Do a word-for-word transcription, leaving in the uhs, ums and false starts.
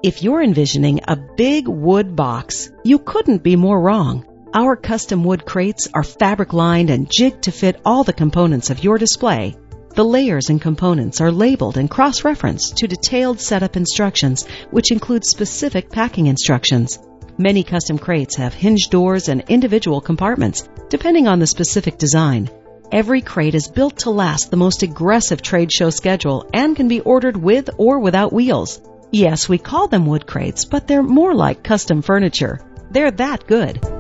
If you're envisioning a big wood box, you couldn't be more wrong. Our custom wood crates are fabric-lined and jigged to fit all the components of your display. The layers and components are labeled and cross-referenced to detailed setup instructions, which include specific packing instructions. Many custom crates have hinged doors and individual compartments, depending on the specific design. Every crate is built to last the most aggressive trade show schedule and can be ordered with or without wheels. Yes, we call them wood crates, but they're more like custom furniture. They're that good.